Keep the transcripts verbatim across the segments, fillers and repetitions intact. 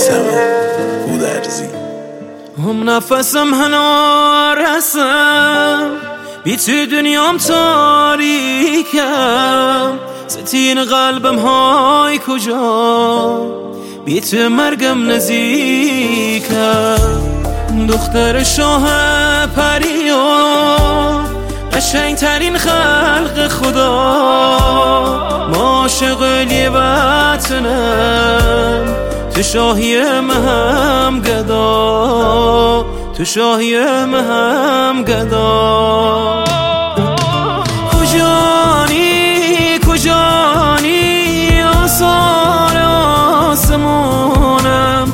گودرزی هم نفسم هنار هستم بی تو دنیام تاریکم ستین قلبم های کجا بی تو مرگم نزدیکم دختر شاه پریان قشنگ ترین خلق خدا ما عاشق وطنم تو شاهی مهم گدا تو شاهی مهم گدا کجانی کجانی آثار آسمانم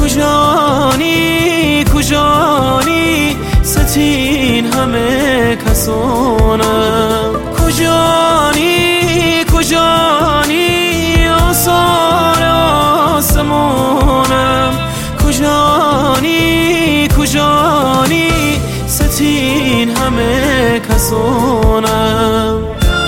کجانی کجانی ستین همه کسانم کجانی کجانی آثار آسمانم کجانی کجانی ستین همه کسانم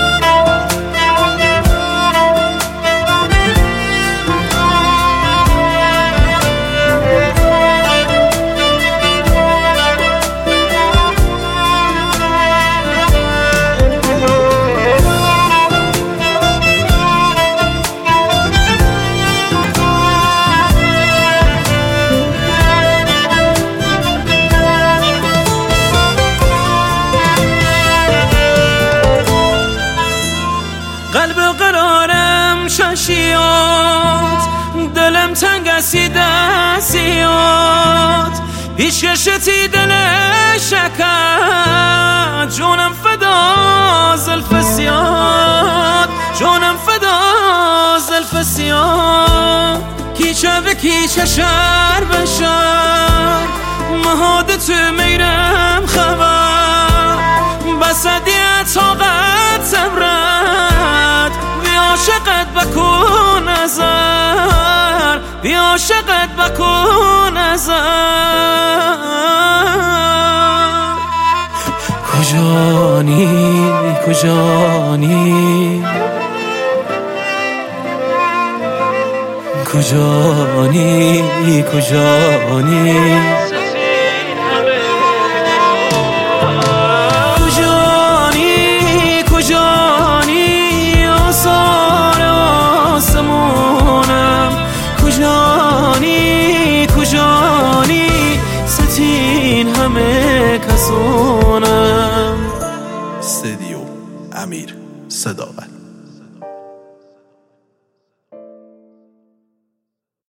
قلب قرارم ششیات دلم تنگ اسی دستیات پیشکشتی دل شکر جونم فدا زلف سیاد جونم فدا زلف سیاد کیچه به کیچه شر به شر مهاد تو میرم خبر بسدیت طاقت سبرت بی عاشقت بکن نظر بی عاشقت بکن نظر کجانی کجانی کجانی کجانی کجانی آثار آسمانم کجانی کجانی ستین همه کسانم استدیو امیر صداقت.